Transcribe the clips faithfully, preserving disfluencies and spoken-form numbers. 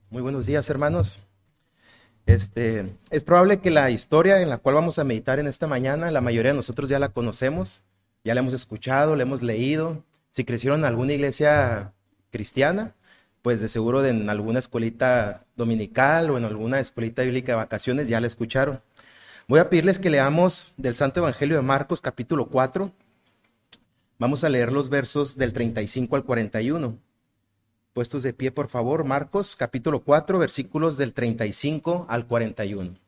Muy buenos días, hermanos. Este, es probable que la historia en la cual vamos a meditar en esta mañana, la mayoría de nosotros ya la conocemos, ya la hemos escuchado, la hemos leído. Si crecieron en alguna iglesia cristiana, pues de seguro de en alguna escuelita dominical o en alguna escuelita bíblica de vacaciones ya la escucharon. Voy a pedirles que leamos del Santo Evangelio de Marcos, capítulo cuatro. Vamos a leer los versos del treinta y cinco al cuarenta y uno. Puestos de pie, por favor, Marcos, capítulo cuatro, versículos del treinta y cinco al cuarenta y uno.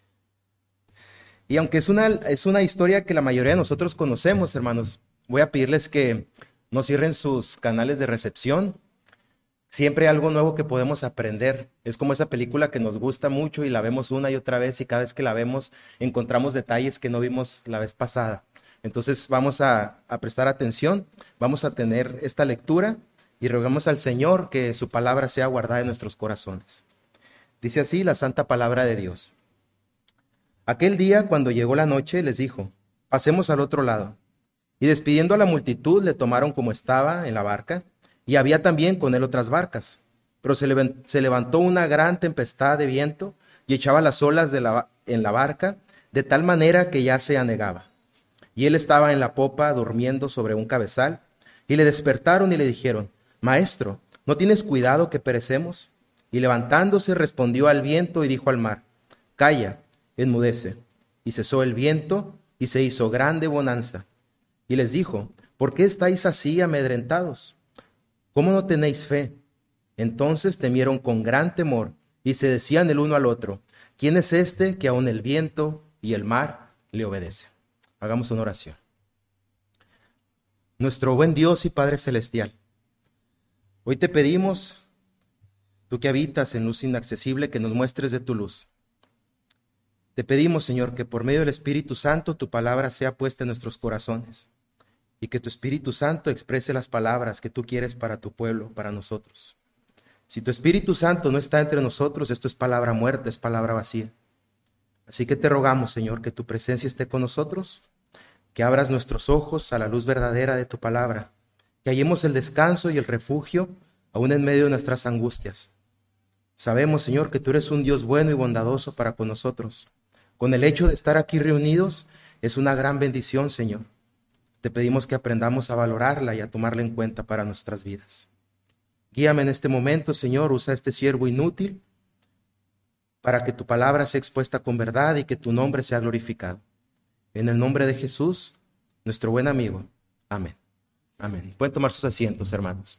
Y aunque es una, es una historia que la mayoría de nosotros conocemos, hermanos, voy a pedirles que no cierren sus canales de recepción. Siempre hay algo nuevo que podemos aprender. Es como esa película que nos gusta mucho y la vemos una y otra vez, y cada vez que la vemos encontramos detalles que no vimos la vez pasada. Entonces vamos a, a prestar atención, vamos a tener esta lectura y rogamos al Señor que su palabra sea guardada en nuestros corazones. Dice así la santa palabra de Dios. Aquel día, cuando llegó la noche, les dijo: pasemos al otro lado. Y despidiendo a la multitud, le tomaron como estaba en la barca, y había también con él otras barcas. Pero se, levant- se levantó una gran tempestad de viento y echaba las olas de la, en la barca, de tal manera que ya se anegaba. Y él estaba en la popa durmiendo sobre un cabezal, y le despertaron y le dijeron: Maestro, ¿no tienes cuidado que perecemos? Y levantándose respondió al viento y dijo al mar: Calla, enmudece. Y cesó el viento y se hizo grande bonanza. Y les dijo: ¿por qué estáis así amedrentados? ¿Cómo no tenéis fe? Entonces temieron con gran temor y se decían el uno al otro: ¿quién es este que aun el viento y el mar le obedecen? Hagamos una oración. Nuestro buen Dios y Padre Celestial, hoy te pedimos, tú que habitas en luz inaccesible, que nos muestres de tu luz. Te pedimos, Señor, que por medio del Espíritu Santo tu palabra sea puesta en nuestros corazones y que tu Espíritu Santo exprese las palabras que tú quieres para tu pueblo, para nosotros. Si tu Espíritu Santo no está entre nosotros, esto es palabra muerta, es palabra vacía. Así que te rogamos, Señor, que tu presencia esté con nosotros, que abras nuestros ojos a la luz verdadera de tu palabra, que hallemos el descanso y el refugio aún en medio de nuestras angustias. Sabemos, Señor, que tú eres un Dios bueno y bondadoso para con nosotros. Con el hecho de estar aquí reunidos es una gran bendición, Señor. Te pedimos que aprendamos a valorarla y a tomarla en cuenta para nuestras vidas. Guíame en este momento, Señor, usa este siervo inútil para que tu palabra sea expuesta con verdad y que tu nombre sea glorificado. En el nombre de Jesús, nuestro buen amigo. Amén. Amén. Pueden tomar sus asientos, hermanos.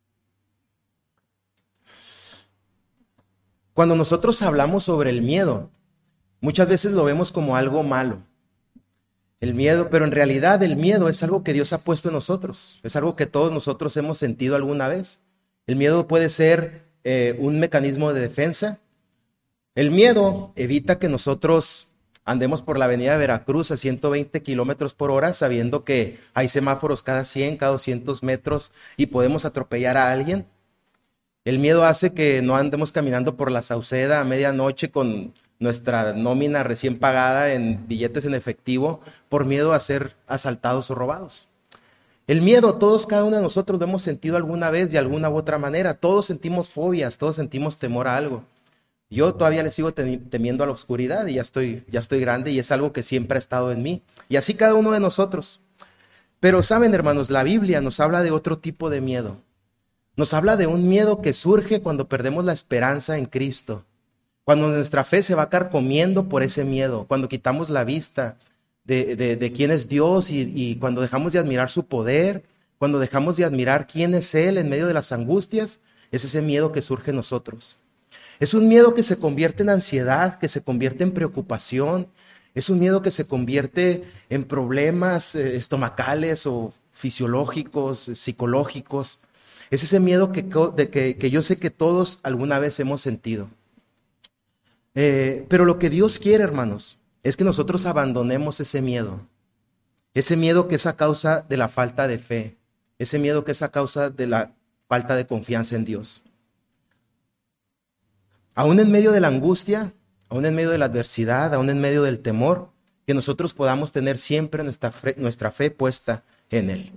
Cuando nosotros hablamos sobre el miedo, muchas veces lo vemos como algo malo. El miedo, pero en realidad el miedo es algo que Dios ha puesto en nosotros. Es algo que todos nosotros hemos sentido alguna vez. El miedo puede ser eh, un mecanismo de defensa. El miedo evita que nosotros andemos por la avenida de Veracruz a ciento veinte kilómetros por hora, sabiendo que hay semáforos cada cien, cada doscientos metros y podemos atropellar a alguien. El miedo hace que no andemos caminando por la Sauceda a medianoche con nuestra nómina recién pagada en billetes en efectivo por miedo a ser asaltados o robados. El miedo, todos, cada uno de nosotros lo hemos sentido alguna vez de alguna u otra manera. Todos sentimos fobias, todos sentimos temor a algo. Yo todavía le sigo temiendo a la oscuridad y ya estoy, ya estoy grande y es algo que siempre ha estado en mí. Y así cada uno de nosotros. Pero saben, hermanos, la Biblia nos habla de otro tipo de miedo. Nos habla de un miedo que surge cuando perdemos la esperanza en Cristo. Cuando nuestra fe se va carcomiendo por ese miedo. Cuando quitamos la vista de, de, de quién es Dios y, y cuando dejamos de admirar su poder. Cuando dejamos de admirar quién es Él en medio de las angustias. Es ese miedo que surge en nosotros. Es un miedo que se convierte en ansiedad, que se convierte en preocupación. Es un miedo que se convierte en problemas eh, estomacales o fisiológicos, psicológicos. Es ese miedo que, de que, que yo sé que todos alguna vez hemos sentido. Eh, pero lo que Dios quiere, hermanos, es que nosotros abandonemos ese miedo. Ese miedo que es a causa de la falta de fe. Ese miedo que es a causa de la falta de confianza en Dios. Aún en medio de la angustia, aún en medio de la adversidad, aún en medio del temor, que nosotros podamos tener siempre nuestra fe, nuestra fe puesta en Él.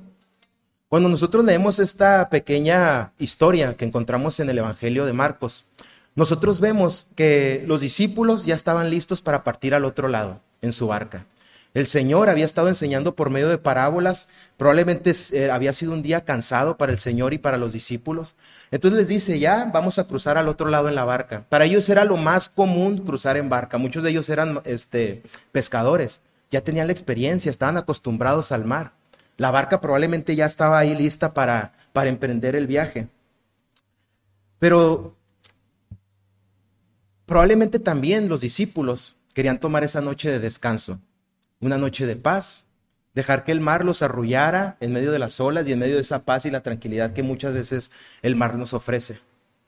Cuando nosotros leemos esta pequeña historia que encontramos en el Evangelio de Marcos, nosotros vemos que los discípulos ya estaban listos para partir al otro lado, en su barca. El Señor había estado enseñando por medio de parábolas, probablemente eh, había sido un día cansado para el Señor y para los discípulos. Entonces les dice, ya vamos a cruzar al otro lado en la barca. Para ellos era lo más común cruzar en barca. Muchos de ellos eran este, pescadores, ya tenían la experiencia, estaban acostumbrados al mar. La barca probablemente ya estaba ahí lista para, para emprender el viaje. Pero probablemente también los discípulos querían tomar esa noche de descanso. Una noche de paz, dejar que el mar los arrullara en medio de las olas y en medio de esa paz y la tranquilidad que muchas veces el mar nos ofrece.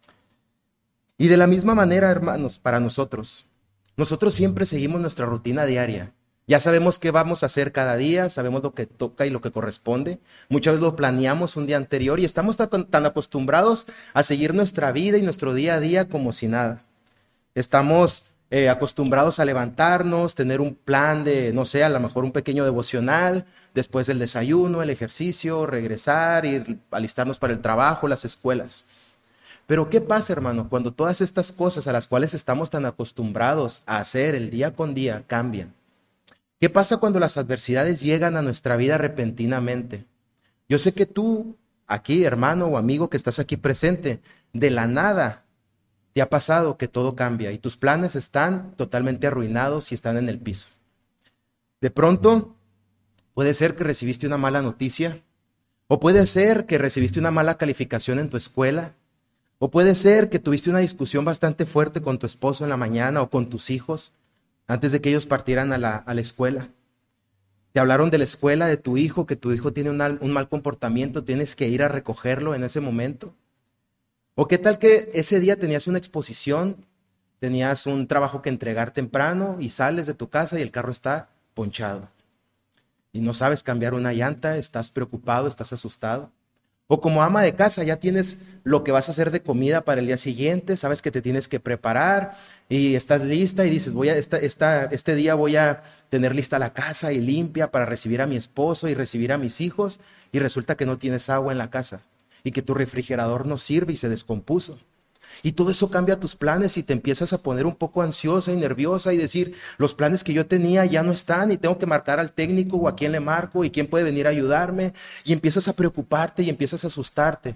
Y de la misma manera, hermanos, para nosotros, nosotros siempre seguimos nuestra rutina diaria. Ya sabemos qué vamos a hacer cada día, sabemos lo que toca y lo que corresponde. Muchas veces lo planeamos un día anterior y estamos tan, tan acostumbrados a seguir nuestra vida y nuestro día a día como si nada. Estamos Eh, acostumbrados a levantarnos, tener un plan de, no sé, a lo mejor un pequeño devocional, después del desayuno, el ejercicio, regresar, ir, alistarnos para el trabajo, las escuelas. Pero ¿qué pasa, hermano, cuando todas estas cosas a las cuales estamos tan acostumbrados a hacer el día con día cambian? ¿Qué pasa cuando las adversidades llegan a nuestra vida repentinamente? Yo sé que tú, aquí, hermano o amigo que estás aquí presente, de la nada, te ha pasado que todo cambia y tus planes están totalmente arruinados y están en el piso. De pronto, puede ser que recibiste una mala noticia, o puede ser que recibiste una mala calificación en tu escuela, o puede ser que tuviste una discusión bastante fuerte con tu esposo en la mañana o con tus hijos antes de que ellos partieran a la, a la escuela. Te hablaron de la escuela, de tu hijo, que tu hijo tiene un, un mal comportamiento, tienes que ir a recogerlo en ese momento. ¿O qué tal que ese día tenías una exposición, tenías un trabajo que entregar temprano y sales de tu casa y el carro está ponchado? Y no sabes cambiar una llanta, estás preocupado, estás asustado. O como ama de casa ya tienes lo que vas a hacer de comida para el día siguiente, sabes que te tienes que preparar y estás lista y dices, voy a, esta, esta, este día voy a tener lista la casa y limpia para recibir a mi esposo y recibir a mis hijos, y resulta que no tienes agua en la casa y que tu refrigerador no sirve y se descompuso. Y todo eso cambia tus planes y te empiezas a poner un poco ansiosa y nerviosa y decir, los planes que yo tenía ya no están y tengo que marcar al técnico o a quién le marco y quién puede venir a ayudarme, y empiezas a preocuparte y empiezas a asustarte.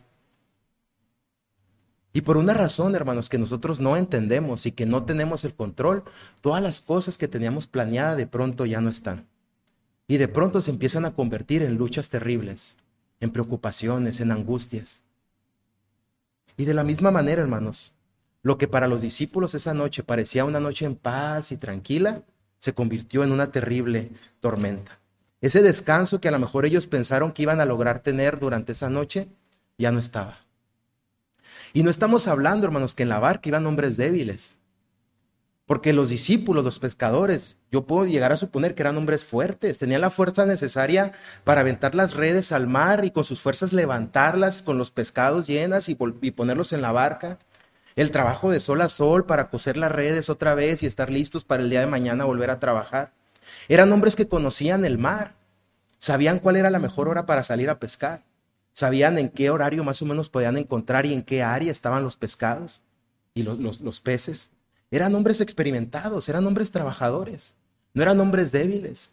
Y por una razón, hermanos, que nosotros no entendemos y que no tenemos el control, todas las cosas que teníamos planeadas de pronto ya no están. Y de pronto se empiezan a convertir en luchas terribles, en preocupaciones, en angustias. Y de la misma manera, hermanos, lo que para los discípulos esa noche parecía una noche en paz y tranquila, se convirtió en una terrible tormenta. Ese descanso que a lo mejor ellos pensaron que iban a lograr tener durante esa noche, ya no estaba. Y no estamos hablando, hermanos, que en la barca iban hombres débiles. Porque los discípulos, los pescadores, yo puedo llegar a suponer que eran hombres fuertes, tenían la fuerza necesaria para aventar las redes al mar y con sus fuerzas levantarlas con los pescados llenas y, y ponerlos en la barca. El trabajo de sol a sol para coser las redes otra vez y estar listos para el día de mañana volver a trabajar. Eran hombres que conocían el mar, sabían cuál era la mejor hora para salir a pescar, sabían en qué horario más o menos podían encontrar y en qué área estaban los pescados y los, los, los peces. Eran hombres experimentados, eran hombres trabajadores, no eran hombres débiles.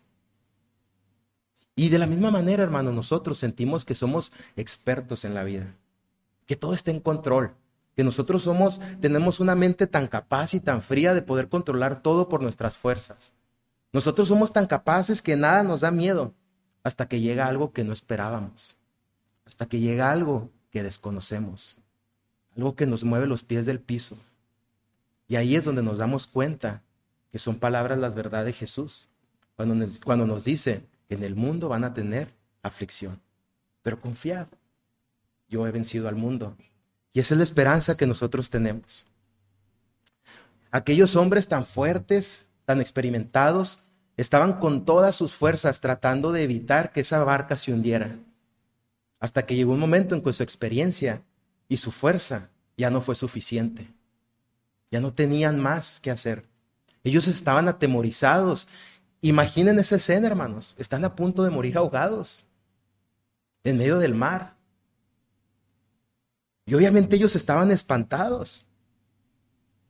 Y de la misma manera, hermano, nosotros sentimos que somos expertos en la vida, que todo está en control, que nosotros somos, tenemos una mente tan capaz y tan fría de poder controlar todo por nuestras fuerzas. Nosotros somos tan capaces que nada nos da miedo hasta que llega algo que no esperábamos, hasta que llega algo que desconocemos, algo que nos mueve los pies del piso. Y ahí es donde nos damos cuenta que son palabras las verdades de Jesús, cuando nos, cuando nos dice que en el mundo van a tener aflicción, pero confiad, yo he vencido al mundo. Y esa es la esperanza que nosotros tenemos. Aquellos hombres tan fuertes, tan experimentados, estaban con todas sus fuerzas tratando de evitar que esa barca se hundiera, hasta que llegó un momento en que su experiencia y su fuerza ya no fue suficiente. Ya no tenían más que hacer. Ellos estaban atemorizados. Imaginen esa escena, hermanos. Están a punto de morir ahogados en medio del mar. Y obviamente ellos estaban espantados.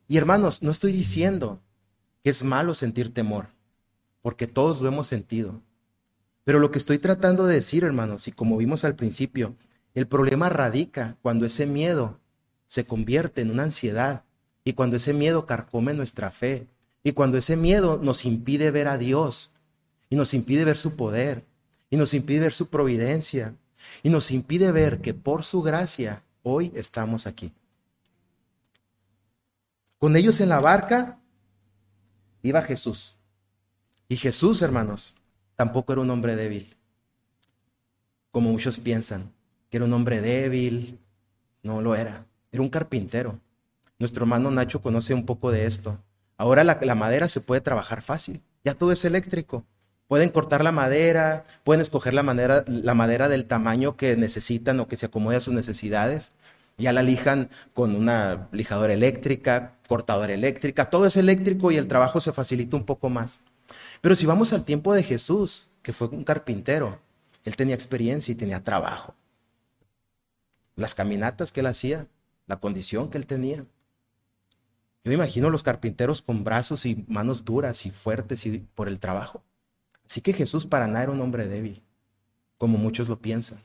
Y hermanos, no estoy diciendo que es malo sentir temor, porque todos lo hemos sentido. Pero lo que estoy tratando de decir, hermanos, y como vimos al principio, el problema radica cuando ese miedo se convierte en una ansiedad y cuando ese miedo carcome nuestra fe y cuando ese miedo nos impide ver a Dios y nos impide ver su poder y nos impide ver su providencia y nos impide ver que por su gracia hoy estamos aquí. Con ellos en la barca iba Jesús. Y Jesús, hermanos, tampoco era un hombre débil, como muchos piensan, que era un hombre débil. No lo era, era un carpintero. Nuestro hermano Nacho conoce un poco de esto. Ahora la, la madera se puede trabajar fácil, ya todo es eléctrico. Pueden cortar la madera, pueden escoger la madera, la madera del tamaño que necesitan o que se acomode a sus necesidades. Ya la lijan con una lijadora eléctrica, cortadora eléctrica, todo es eléctrico y el trabajo se facilita un poco más. Pero si vamos al tiempo de Jesús, que fue un carpintero, él tenía experiencia y tenía trabajo. Las caminatas que él hacía, la condición que él tenía. Yo imagino los carpinteros con brazos y manos duras y fuertes y por el trabajo. Así que Jesús para nada era un hombre débil, como muchos lo piensan.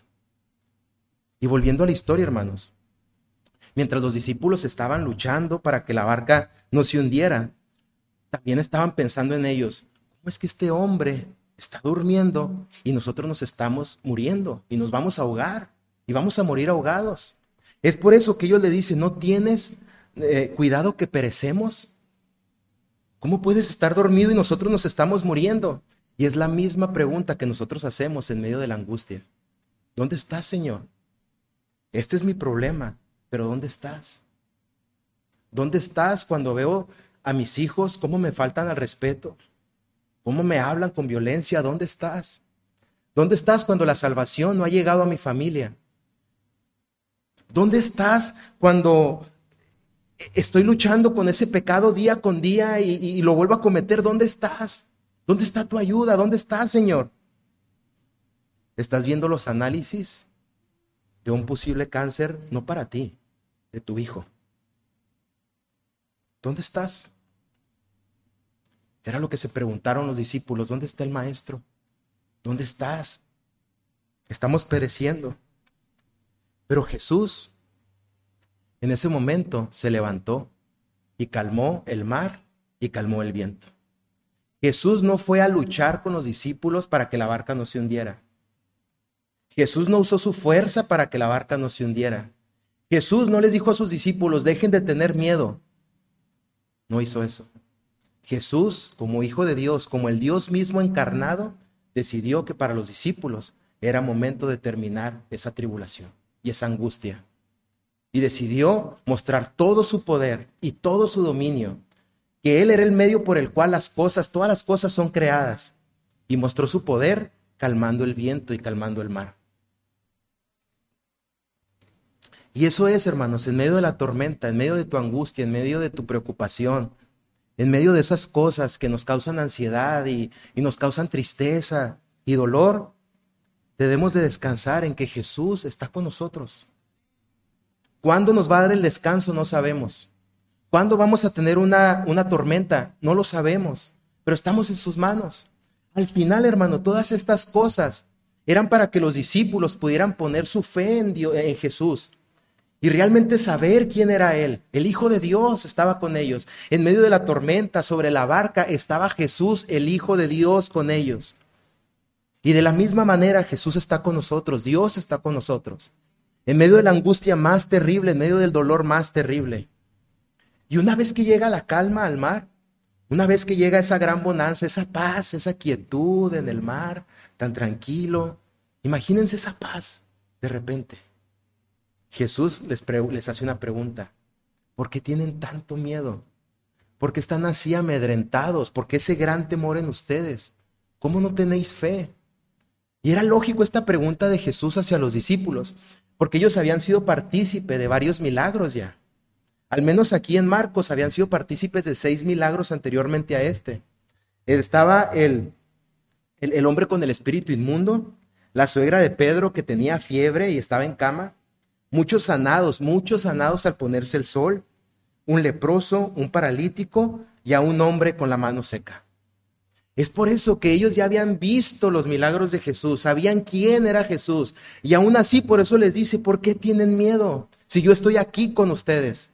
Y volviendo a la historia, hermanos, mientras los discípulos estaban luchando para que la barca no se hundiera, también estaban pensando en ellos, ¿cómo es que este hombre está durmiendo y nosotros nos estamos muriendo y nos vamos a ahogar y vamos a morir ahogados? Es por eso que ellos le dicen, ¿no tienes eh, cuidado que perecemos? ¿Cómo puedes estar dormido y nosotros nos estamos muriendo? Y es la misma pregunta que nosotros hacemos en medio de la angustia. ¿Dónde estás, Señor? Este es mi problema, pero ¿dónde estás? ¿Dónde estás cuando veo a mis hijos cómo me faltan al respeto? ¿Cómo me hablan con violencia? ¿Dónde estás? ¿Dónde estás cuando la salvación no ha llegado a mi familia? ¿Dónde estás cuando estoy luchando con ese pecado día con día y, y lo vuelvo a cometer? ¿Dónde estás? ¿Dónde está tu ayuda? ¿Dónde estás, Señor? ¿Estás viendo los análisis de un posible cáncer? No para ti, de tu hijo. ¿Dónde estás? Era lo que se preguntaron los discípulos. ¿Dónde está el maestro? ¿Dónde estás? Estamos pereciendo. Pero Jesús en ese momento se levantó y calmó el mar y calmó el viento. Jesús no fue a luchar con los discípulos para que la barca no se hundiera. Jesús no usó su fuerza para que la barca no se hundiera. Jesús no les dijo a sus discípulos, dejen de tener miedo. No hizo eso. Jesús, como Hijo de Dios, como el Dios mismo encarnado, decidió que para los discípulos era momento de terminar esa tribulación y esa angustia. Y decidió mostrar todo su poder y todo su dominio, que Él era el medio por el cual las cosas, todas las cosas son creadas. Y mostró su poder calmando el viento y calmando el mar. Y eso es, hermanos, en medio de la tormenta, en medio de tu angustia, en medio de tu preocupación, en medio de esas cosas que nos causan ansiedad y, y nos causan tristeza y dolor, debemos de descansar en que Jesús está con nosotros. ¿Cuándo nos va a dar el descanso? No sabemos. ¿Cuándo vamos a tener una, una tormenta? No lo sabemos, pero estamos en sus manos. Al final, hermano, todas estas cosas eran para que los discípulos pudieran poner su fe en, Dios, en Jesús y realmente saber quién era Él. El Hijo de Dios estaba con ellos. En medio de la tormenta, sobre la barca, estaba Jesús, el Hijo de Dios, con ellos. Y de la misma manera, Jesús está con nosotros, Dios está con nosotros. En medio de la angustia más terrible, en medio del dolor más terrible. Y una vez que llega la calma al mar, una vez que llega esa gran bonanza, esa paz, esa quietud en el mar, tan tranquilo, imagínense esa paz de repente. Jesús les, pre- les hace una pregunta. ¿Por qué tienen tanto miedo? ¿Por qué están así amedrentados? ¿Por qué ese gran temor en ustedes? ¿Cómo no tenéis fe? Y era lógico esta pregunta de Jesús hacia los discípulos, porque ellos habían sido partícipe de varios milagros ya. Al menos aquí en Marcos habían sido partícipes de seis milagros anteriormente a este. Estaba el, el, el hombre con el espíritu inmundo, la suegra de Pedro que tenía fiebre y estaba en cama, muchos sanados, muchos sanados al ponerse el sol, un leproso, un paralítico y a un hombre con la mano seca. Es por eso que ellos ya habían visto los milagros de Jesús, sabían quién era Jesús. Y aún así, por eso les dice, ¿por qué tienen miedo? Si yo estoy aquí con ustedes.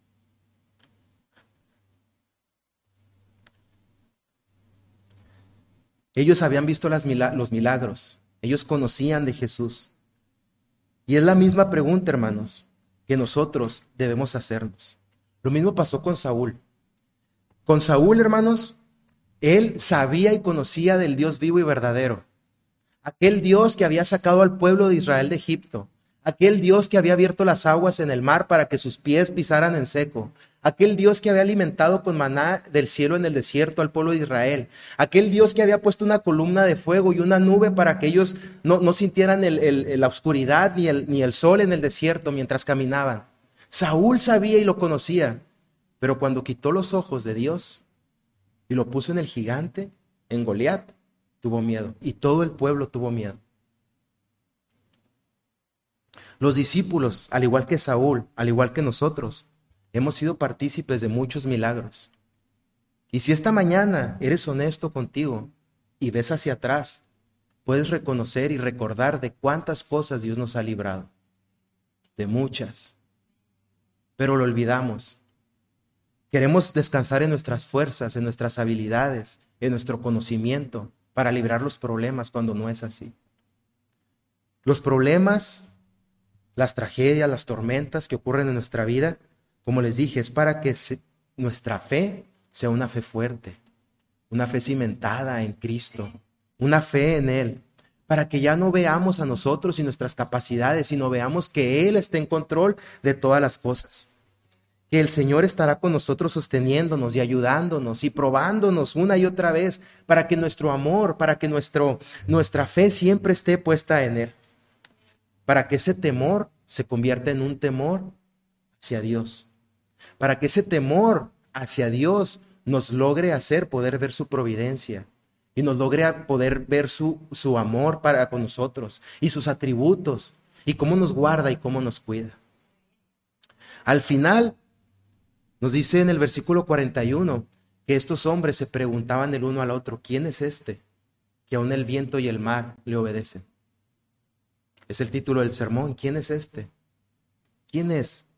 Ellos habían visto las mila- los milagros, ellos conocían de Jesús. Y es la misma pregunta, hermanos, que nosotros debemos hacernos. Lo mismo pasó con Saúl. Con Saúl, hermanos, él sabía y conocía del Dios vivo y verdadero. Aquel Dios que había sacado al pueblo de Israel de Egipto. Aquel Dios que había abierto las aguas en el mar para que sus pies pisaran en seco. Aquel Dios que había alimentado con maná del cielo en el desierto al pueblo de Israel. Aquel Dios que había puesto una columna de fuego y una nube para que ellos no, no sintieran el, el, la oscuridad ni el, ni el sol en el desierto mientras caminaban. Saúl sabía y lo conocía, pero cuando quitó los ojos de Dios y lo puso en el gigante, en Goliat, tuvo miedo. Y todo el pueblo tuvo miedo. Los discípulos, al igual que Saúl, al igual que nosotros, hemos sido partícipes de muchos milagros. Y si esta mañana eres honesto contigo y ves hacia atrás, puedes reconocer y recordar de cuántas cosas Dios nos ha librado. De muchas. Pero lo olvidamos. Queremos descansar en nuestras fuerzas, en nuestras habilidades, en nuestro conocimiento para librar los problemas cuando no es así. Los problemas, las tragedias, las tormentas que ocurren en nuestra vida, como les dije, es para que se, nuestra fe sea una fe fuerte, una fe cimentada en Cristo, una fe en Él, para que ya no veamos a nosotros y nuestras capacidades, sino veamos que Él está en control de todas las cosas. Que el Señor estará con nosotros sosteniéndonos y ayudándonos y probándonos una y otra vez para que nuestro amor, para que nuestro, nuestra fe siempre esté puesta en Él. Para que ese temor se convierta en un temor hacia Dios. Para que ese temor hacia Dios nos logre hacer poder ver su providencia y nos logre poder ver su, su amor para con nosotros y sus atributos y cómo nos guarda y cómo nos cuida. Al final, nos dice en el versículo cuarenta y uno que estos hombres se preguntaban el uno al otro, ¿quién es este que aún el viento y el mar le obedecen? Es el título del sermón, ¿quién es este? ¿Quién es?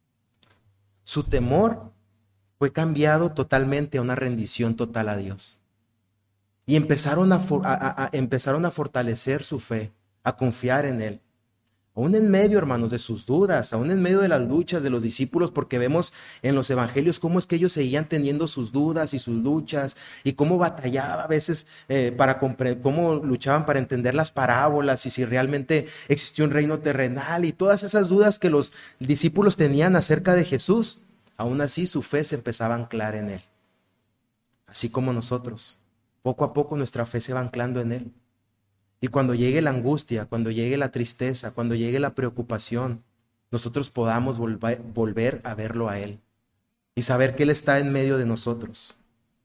Su temor fue cambiado totalmente a una rendición total a Dios. Y empezaron a, a, a, a, empezaron a fortalecer su fe, a confiar en Él. Aún en medio, hermanos, de sus dudas, aún en medio de las luchas de los discípulos, porque vemos en los evangelios cómo es que ellos seguían teniendo sus dudas y sus luchas, y cómo batallaba a veces eh, para comprender, cómo luchaban para entender las parábolas, y si realmente existió un reino terrenal, y todas esas dudas que los discípulos tenían acerca de Jesús. Aún así su fe se empezaba a anclar en Él. Así como nosotros, poco a poco nuestra fe se va anclando en Él. Y cuando llegue la angustia, cuando llegue la tristeza, cuando llegue la preocupación, nosotros podamos volver, volver a verlo a Él y saber que Él está en medio de nosotros.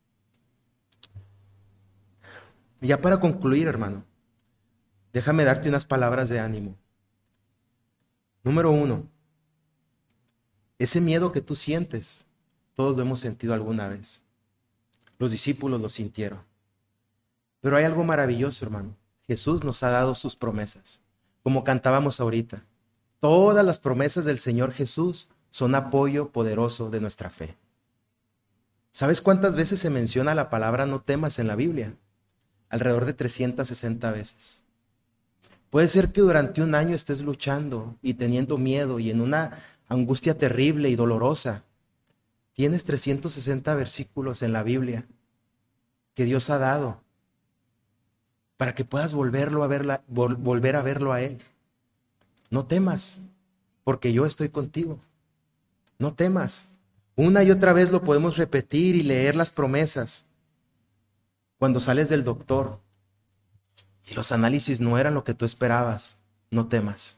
Y ya para concluir, hermano, déjame darte unas palabras de ánimo. Número uno, ese miedo que tú sientes, todos lo hemos sentido alguna vez. Los discípulos lo sintieron. Pero hay algo maravilloso, hermano. Jesús nos ha dado sus promesas, como cantábamos ahorita. Todas las promesas del Señor Jesús son apoyo poderoso de nuestra fe. ¿Sabes cuántas veces se menciona la palabra no temas en la Biblia? Alrededor de trescientas sesenta veces. Puede ser que durante un año estés luchando y teniendo miedo y en una angustia terrible y dolorosa. Tienes trescientos sesenta versículos en la Biblia que Dios ha dado para que puedas volverlo a verla, vol- volver a verlo a Él. No temas, porque yo estoy contigo. No temas. Una y otra vez lo podemos repetir y leer las promesas. Cuando sales del doctor y los análisis no eran lo que tú esperabas, no temas.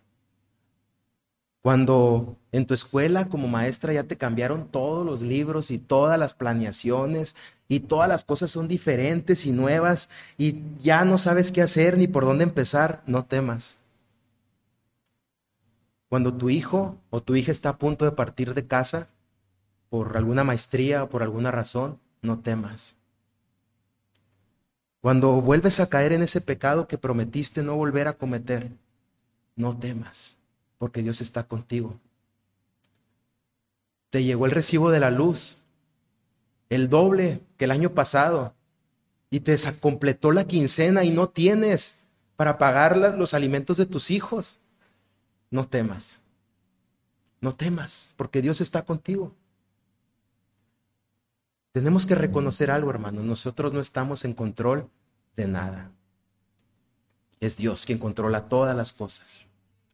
Cuando en tu escuela como maestra ya te cambiaron todos los libros y todas las planeaciones y todas las cosas son diferentes y nuevas y ya no sabes qué hacer ni por dónde empezar, no temas. Cuando tu hijo o tu hija está a punto de partir de casa por alguna maestría o por alguna razón, no temas. Cuando vuelves a caer en ese pecado que prometiste no volver a cometer, no temas, porque Dios está contigo. Te llegó el recibo de la luz, el doble que el año pasado, y te completó la quincena y no tienes para pagar los alimentos de tus hijos. No temas, no temas, porque Dios está contigo. Tenemos que reconocer algo, hermano. Nosotros no estamos en control de nada. Es Dios quien controla todas las cosas.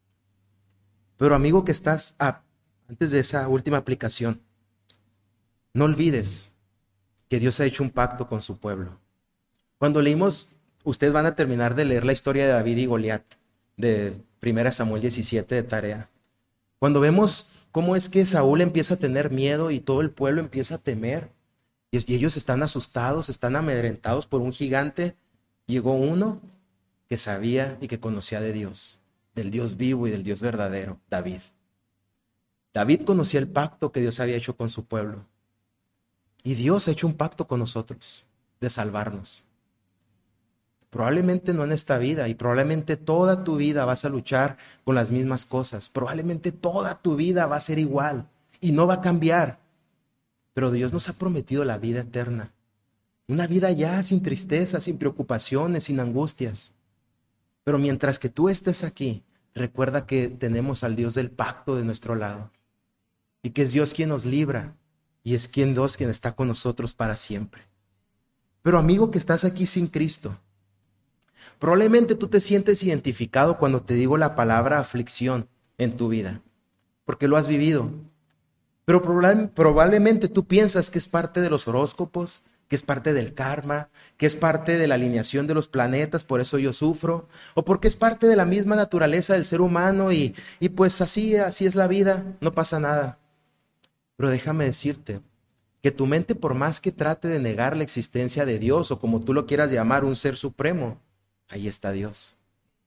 Pero amigo que estás, ah, antes de esa última aplicación, no olvides que Dios ha hecho un pacto con su pueblo. Cuando leímos, ustedes van a terminar de leer la historia de David y Goliat, de primera Samuel diecisiete de tarea. Cuando vemos cómo es que Saúl empieza a tener miedo y todo el pueblo empieza a temer, y ellos están asustados, están amedrentados por un gigante, llegó uno que sabía y que conocía de Dios, del Dios vivo y del Dios verdadero, David. David conocía el pacto que Dios había hecho con su pueblo. Y Dios ha hecho un pacto con nosotros de salvarnos. Probablemente no en esta vida, y probablemente toda tu vida vas a luchar con las mismas cosas. Probablemente toda tu vida va a ser igual y no va a cambiar. Pero Dios nos ha prometido la vida eterna. Una vida ya sin tristeza, sin preocupaciones, sin angustias. Pero mientras que tú estés aquí, recuerda que tenemos al Dios del pacto de nuestro lado. Y que es Dios quien nos libra. Y es quien Dios quien está con nosotros para siempre. Pero amigo que estás aquí sin Cristo, probablemente tú te sientes identificado cuando te digo la palabra aflicción en tu vida. Porque lo has vivido. Pero probablemente tú piensas que es parte de los horóscopos, que es parte del karma, que es parte de la alineación de los planetas, por eso yo sufro, o porque es parte de la misma naturaleza del ser humano y, y pues así, así es la vida, no pasa nada. Pero déjame decirte que tu mente, por más que trate de negar la existencia de Dios, o como tú lo quieras llamar, un ser supremo, ahí está Dios.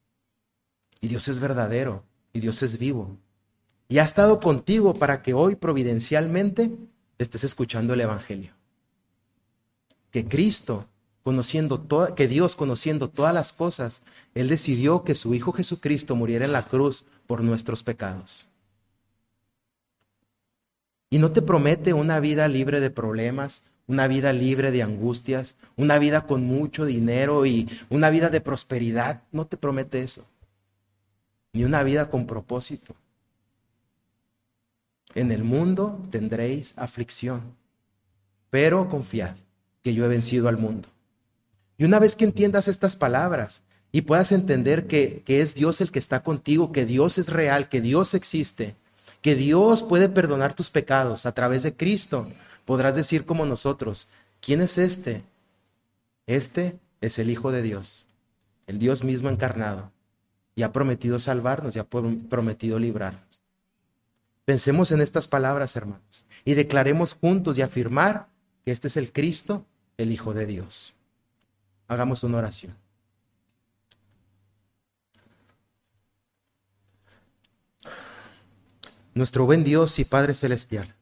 Y Dios es verdadero, y Dios es vivo. Y ha estado contigo para que hoy providencialmente estés escuchando el Evangelio. Que Cristo, conociendo toda, que Dios conociendo todas las cosas, Él decidió que su Hijo Jesucristo muriera en la cruz por nuestros pecados. Y no te promete una vida libre de problemas, una vida libre de angustias, una vida con mucho dinero y una vida de prosperidad. No te promete eso. Ni una vida con propósito. En el mundo tendréis aflicción, pero confiad que yo he vencido al mundo. Y una vez que entiendas estas palabras y puedas entender que, que es Dios el que está contigo, que Dios es real, que Dios existe, que Dios puede perdonar tus pecados a través de Cristo, podrás decir como nosotros, ¿quién es este? Este es el Hijo de Dios, el Dios mismo encarnado, y ha prometido salvarnos y ha prometido librarnos. Pensemos en estas palabras, hermanos, y declaremos juntos y afirmar que este es el Cristo, el Hijo de Dios. Hagamos una oración. Nuestro buen Dios y Padre Celestial,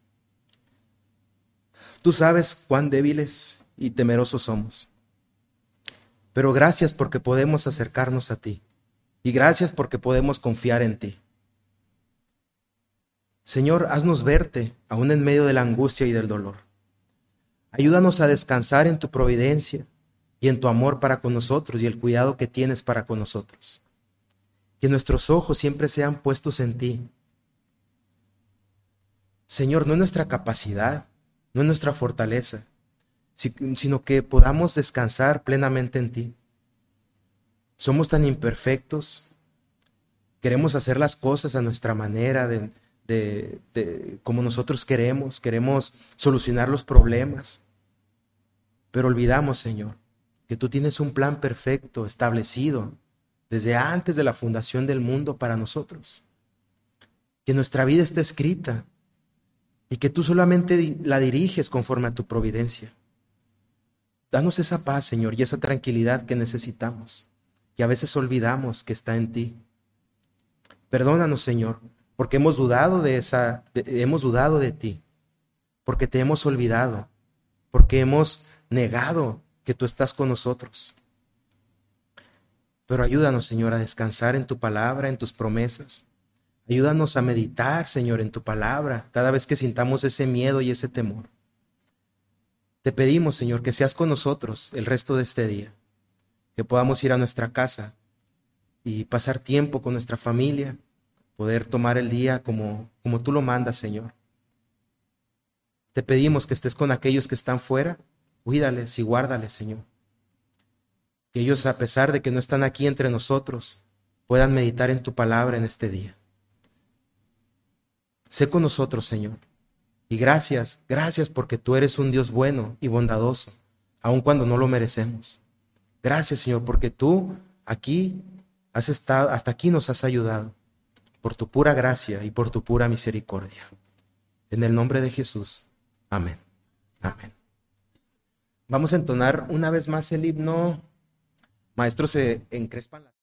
tú sabes cuán débiles y temerosos somos, pero gracias porque podemos acercarnos a ti y gracias porque podemos confiar en ti. Señor, haznos verte aún en medio de la angustia y del dolor. Ayúdanos a descansar en tu providencia y en tu amor para con nosotros y el cuidado que tienes para con nosotros. Que nuestros ojos siempre sean puestos en ti. Señor, no en nuestra capacidad, no en nuestra fortaleza, sino que podamos descansar plenamente en ti. Somos tan imperfectos, queremos hacer las cosas a nuestra manera, de, de, de como nosotros queremos, queremos solucionar los problemas, pero olvidamos, Señor, que tú tienes un plan perfecto establecido desde antes de la fundación del mundo para nosotros, que nuestra vida está escrita y que tú solamente la diriges conforme a tu providencia. Danos esa paz, Señor, y esa tranquilidad que necesitamos, que a veces olvidamos que está en ti. Perdónanos, Señor, porque hemos dudado de esa, de, hemos dudado de ti. porque te hemos olvidado, porque hemos negado que tú estás con nosotros. Pero ayúdanos, Señor, a descansar en tu palabra, en tus promesas. Ayúdanos a meditar, Señor, en tu palabra, cada vez que sintamos ese miedo y ese temor. Te pedimos, Señor, que seas con nosotros el resto de este día, que podamos ir a nuestra casa y pasar tiempo con nuestra familia, poder tomar el día como, como tú lo mandas, Señor. Te pedimos que estés con aquellos que están fuera, cuídales y guárdales, Señor. Que ellos, a pesar de que no están aquí entre nosotros, puedan meditar en tu palabra en este día. Sé con nosotros, Señor. Y gracias, gracias porque tú eres un Dios bueno y bondadoso, aun cuando no lo merecemos. Gracias, Señor, porque tú aquí has estado, hasta aquí nos has ayudado, por tu pura gracia y por tu pura misericordia. En el nombre de Jesús. Amén. Amén. Vamos a entonar una vez más el himno. Maestro, se encrespan las